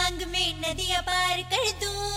छलांग में नदियां पार कर दूं।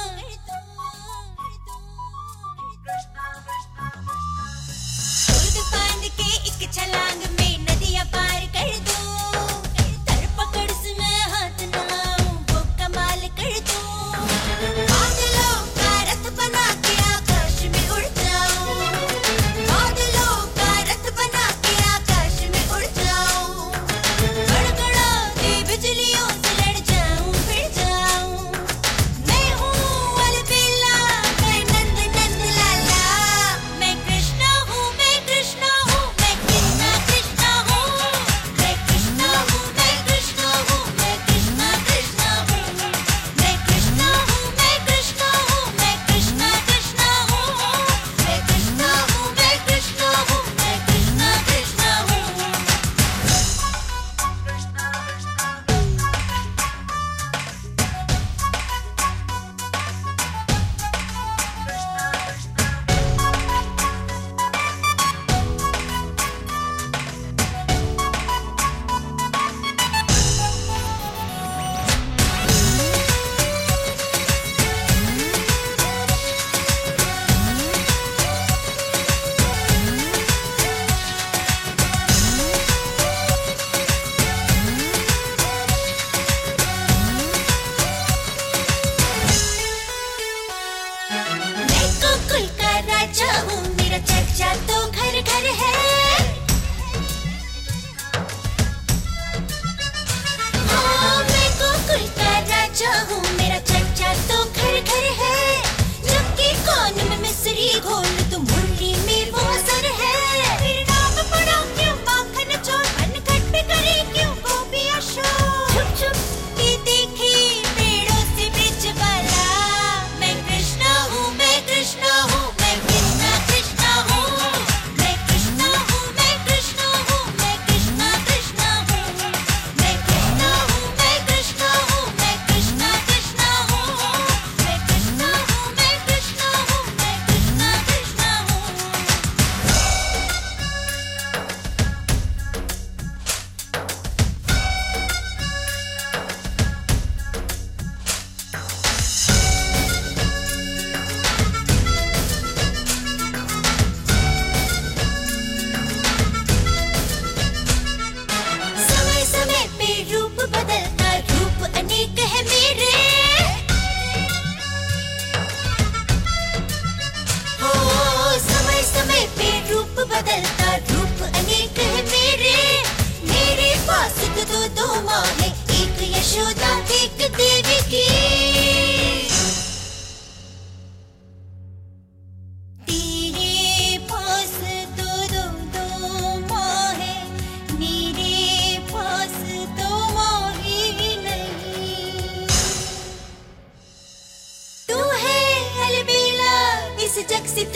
कूद फांद के एक छलांग में नदियां पार कर दूं। धरपकड़ से मैं हाथ न लाऊं, वो कमाल कर दूं। बादलों का रथ बना के आकाश में उड़ जाऊं। बादलों का रथ बना के आकाश में उड़ जाऊं। गड़गड़ाती बिजलियों से लड़ जाऊं, भिड़ जाऊं। मैं हूँ अलबेला, मैं नंद नंद लाला। मैं कृष्णा हूँ, मैं कृष्णा हूँ, मैं कृष्णा कृष्णा हूँ। मैं कृष्णा हूँ, मैं कृष्णा हूँ, मैं कृष्णा कृष्णा हूँ। मैं कृष्णा हूँ, मैं कृष्णा हूँ, मैं कृष्णा कृष्णा हूँ। मैं कृष्णा हूँ, मैं कृष्णा हूँ, मैं कृष्णा कृष्णा हूँ। मैं गोकुल का राजा हूँ, मेरा चर्चा तो घर घर है। हाँ, मैं गोकुल का राजा हूँ, मेरा चर्चा तो घर घर है। जबकि कान में मिश्री घोल तो मुरली में वो असर है। मेरे नाम पड़ा क्यों माखन चोर, बनखट पे करे क्यों गोपियाँ शोर। छुप छुप के देखे पेड़ों से ब्रिज वाला। मैं कृष्णा हूँ, मैं कृष्णा हूँ, मैं कृष्णा कृष्णा हूँ। मैं कृष्णा हूँ, मैं कृष्णा हूँ, मैं कृष्णा कृष्णा हूँ। मैं कृष्णा हूँ, मैं कृष्णा हूँ, मैं कृष्णा कृष्णा हूँ। मैं कृष्णा हूँ, मैं कृष्णा हूँ, मैं कृष्णा कृष्णा हूँ। समय समय पे रूप बदलता, रूप अनेक है मेरे। हो समय समय पे रूप बदलता, रूप अनेक है मेरे। मेरे पास तो दो माँ है, एक यशोदा एक देवी की। तेरे पास दो माँ है, मेरे पास तो माँ ही नहीं। तू है अलबेला, इस जग से